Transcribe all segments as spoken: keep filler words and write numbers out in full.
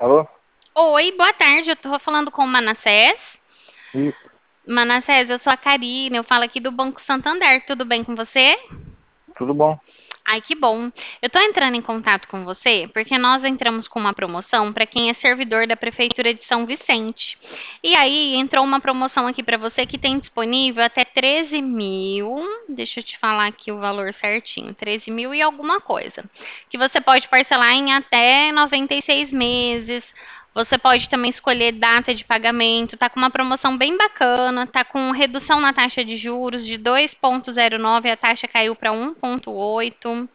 Alô? Oi, boa tarde. Eu tô falando com o Manassés. Isso, Manassés, eu sou a Karine, eu falo aqui do Banco Santander. Tudo bem com você? tudo bom? Ai, que bom. Eu tô entrando em contato com você porque nós entramos com uma promoção para quem é servidor da Prefeitura de São Vicente. E aí entrou uma promoção aqui para você que tem disponível até treze mil. Deixa eu te falar aqui o valor certinho: treze mil e alguma coisa. Que você pode parcelar em até noventa e seis meses. Você pode também escolher data de pagamento. Tá com uma promoção bem bacana, tá com redução na taxa de juros de dois vírgula zero nove, a taxa caiu para um vírgula oito.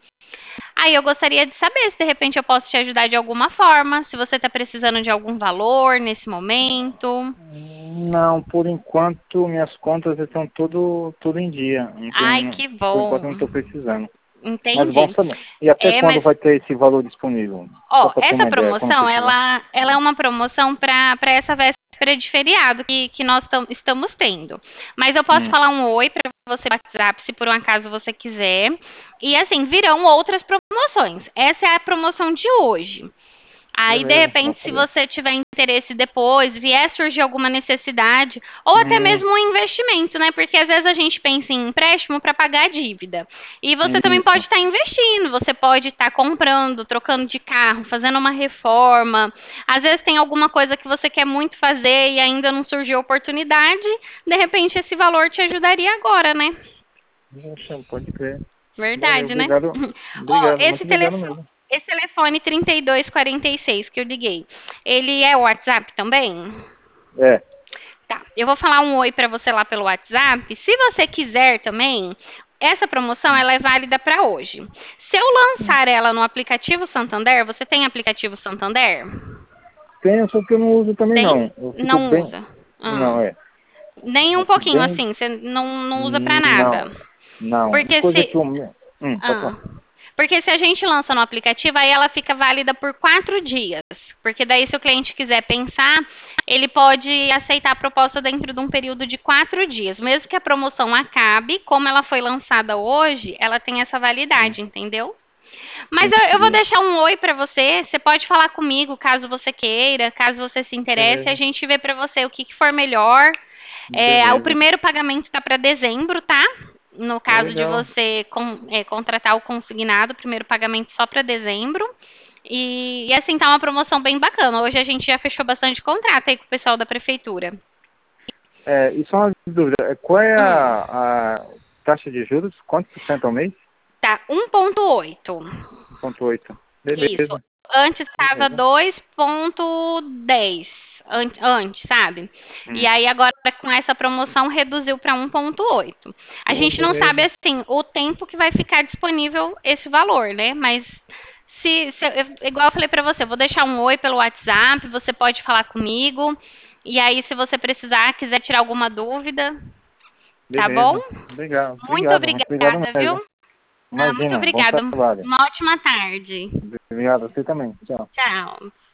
Aí eu gostaria de saber se de repente eu posso te ajudar de alguma forma, se você está precisando de algum valor nesse momento. Não, por enquanto minhas contas estão tudo, tudo em dia. Não Ai, tenho, que por enquanto não bom. estou precisando. Mas bom Entendi. saber. E até É, quando mas vai ter esse valor disponível? Só ó, para ter essa uma ideia, quando promoção, precisar. ela, ela é uma promoção para para essa véspera de feriado que, que nós tam- estamos tendo. Mas eu posso Hum, falar um oi para você no WhatsApp, se por um acaso você quiser. E assim, virão outras promoções. Essa é a promoção de hoje. Aí, de beleza, bom repente, se saber. você tiver interesse depois, vier surgir alguma necessidade, ou até Hum, mesmo um investimento, né? Porque às vezes a gente pensa em empréstimo para pagar a dívida. E você também pode isso. estar investindo, você pode estar comprando, trocando de carro, fazendo uma reforma. Às vezes tem alguma coisa que você quer muito fazer e ainda não surgiu oportunidade, de repente esse valor te ajudaria agora, né? Poxa, pode crer. Valeu, Verdade, né? obrigado. Ó, Obrigado, esse muito obrigado telefone, mesmo. esse telefone trinta e dois quarenta e seis que eu liguei, ele é o WhatsApp também? É, Tá. Eu vou falar um oi pra você lá pelo WhatsApp. Se você quiser também, essa promoção hum, ela é válida para hoje. Se eu hum. lançar ela no aplicativo Santander, você tem aplicativo Santander? Tenho, só que eu não uso também Tem? não. Eu fico Não bem. usa. Ah. Não, é. Nem um Eu fico pouquinho bem. assim, você não, não usa pra Não, nada. não. Porque Coisa que se eu. Hum, pode Ah. falar. Porque se a gente lança no aplicativo, aí ela fica válida por quatro dias. Porque daí, se o cliente quiser pensar, ele pode aceitar a proposta dentro de um período de quatro dias. Mesmo que a promoção acabe, como ela foi lançada hoje, ela tem essa Hum, validade, entendeu? Mas eu, eu vou entendi. deixar um oi para você. Você pode falar comigo caso você queira, caso você se interesse. A Beleza, gente vê para você o que, que for melhor. É, o beleza. primeiro pagamento está para dezembro, tá? No Pô, caso de legal. você con- é, contratar o consignado, o primeiro pagamento só para dezembro. E, e assim, tá uma promoção bem bacana. Hoje a gente já fechou bastante contrato aí com o pessoal da prefeitura. É, e só uma dúvida, é, qual é Hum, a, a taxa de juros? Quanto por cento ao mês? tá, um ponto oito. um ponto oito. Isso. Beleza, Antes estava beleza. dois ponto dez. An- Antes, sabe? E Hum. aí agora com essa promoção reduziu para um ponto oito. A Pô, gente não sabe beleza. assim o tempo que vai ficar disponível esse valor, né? Mas se, se eu- igual eu falei para você, eu vou deixar um oi pelo WhatsApp, você pode falar comigo. E aí se você precisar, quiser tirar alguma dúvida, tá bom? Beleza. Obrigado. Muito Obrigado, muito obrigado obrigada, viu? mesmo. Ah, muito Imagina, bom obrigada. trabalho. Uma ótima tarde. Obrigado, você também. Tchau. Tchau.